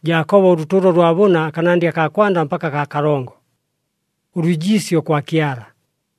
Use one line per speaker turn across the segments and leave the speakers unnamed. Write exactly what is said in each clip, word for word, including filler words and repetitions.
Jakobo uruturo rwa buna akanandya ka kwanda mpaka ka karongo. Urwijisyo kwa kiara.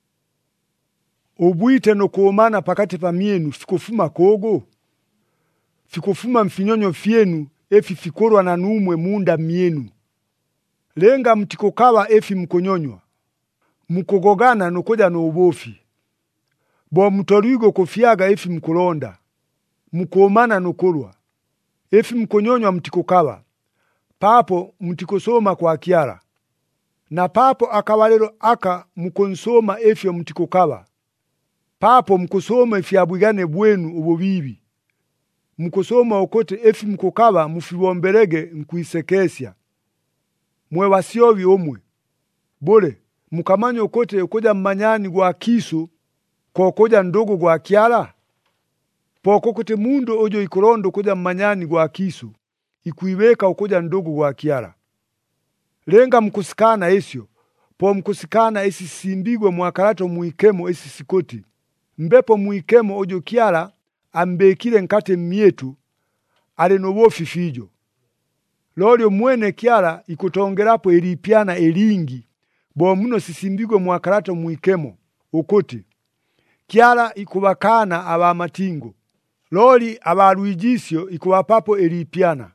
Ubwite no kuomana pakati pa mienu fikufuma kogo. Fikufuma mfinyonyo fienu efi fikorwa na numwe munda mienu. Lenga mtikokawa efi mkonyonywa. Mukogogana nukoja no ubofi. Bo mtorigo kufyaga efi mkulonda. Mukuomana nukulwa. Efi mkonyonywa mtikokawa. Papo mtikosoma kwa kiara. Na papo akawalero aka mukonsoma efyo mtikokawa. Papo mkusoma efyabwigane bwenu ububibi. Mkusoma okote efi mkukawa mufiwomberege nkuisekesya. Mwe wasiovi omwe. Bole, mukamanya okote ukoja mmanyani gwa kisu kwa ukoja ndogo gwa kiara. Poko kote mundo ojo ikorondo ukoja mmanyani gwa kisu. Ikuiweka ukoja ndogo gwa kiara. Lenga mkusikana esyo. Po mkusikana esi simbigwe mwakarato muikemo esi sikoti. Mbepo muikemo ojo kiara ambekile nkate mietu alenowofi fijo. Lolio mwene kiara ikutongerapo elipiana elingi. Bo muno sisimbigwe mwakarato muikemo ukoti. Kiara ikubakana aba matingo. Loli abaruijisyo ikuwapapo elipiana.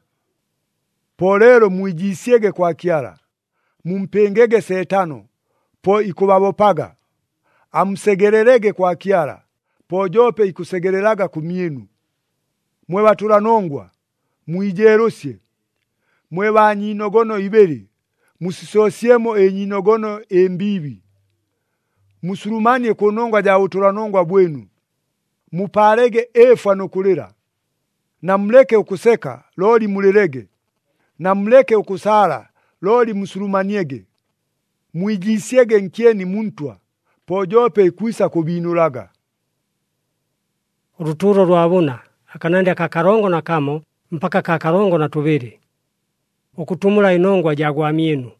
Polero muijisiege kwa kiara. Mumpengege setano. Po ikubabopaga. Amsegererege kwa kiara. Po jope ikusegereraga kumienu. Mwe baturanongwa. Muijerosye. Mwe banyinogono iberi. Musisosyemo enyinogono embibi. Musurumanie kunongwa ja uturanongwa bwenu. Muparege efa no kulira. Na mleke ukuseka, loli mulirege. Na mleke ukusara, loli musurumaniege. Muijisiege nkieni muntwa, pojope ikuisa kubinuraga.
Uruturo rwa buna akanandya ka karongo na kamo mpaka ka karongo na tubiri. Okutumula inongwa jagwa mienu.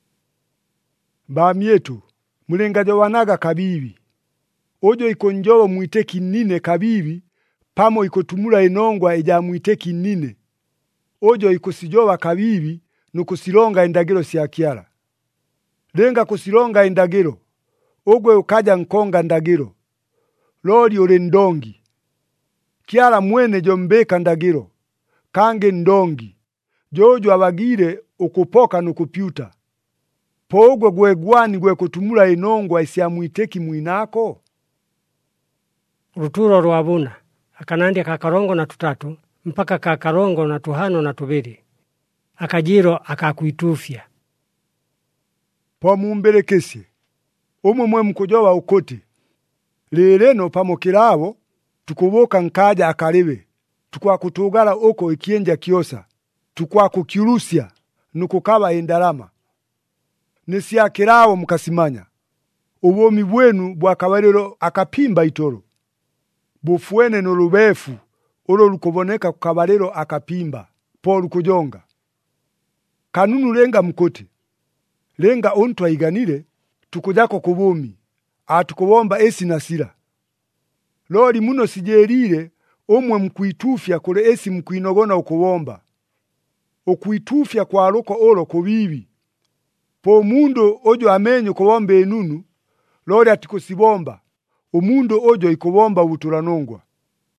Ba mietu, mulengajo wanaga kabibi. Ojo ikonjowo muiteki nine kabibi, pamo ikotumula inongwa eja muiteki nine. Ojo ikusijowa kabibi, nukusilonga endagiro siya kiara. Lenga kusilonga endagiro, ogwe ukaja nkonga ndagiro. Loli ule ndongi. Kiara mwene jombeka ndagiro, kange ndongi. Jojo abagire ukupoka nukupyuta. Pogwe gwe gwani gwe kutumula inongwa isiya muiteki muinako.
Uruturo rwa buna akanandya ka karongo na tutatu mpaka ka karongo na tuhano na tubiri. Akajiro akakuitufya.
Po mumbelekesye. Umwe mwe mkujowa ukote. Leleno pamokirabo tukuboka nkaja akalibe. Tukwa kutugala oko ikienja kiosa. Tukwa kukirusia nukukaba endalama. Nesiya kirabo mukasimanya. Ubomi bwenu bwakabalero akapimba itoro. Bufuene nolubefu ulo lukuboneka kukabalero akapimba. Po lukujonga. Kanunu lenga mkote. Lenga ontwa iganire, tukujako kubumi. Atukubomba esi nasira. Loli muno sijerire, omwe mkuitufya kule esi mkuinogona ukubomba. Ukuitufya kwa loko olo kubibi. Po mundo ojo amenyo kubomba enunu, loli atikusibomba. Umundo ojo ikubomba uturanongwa.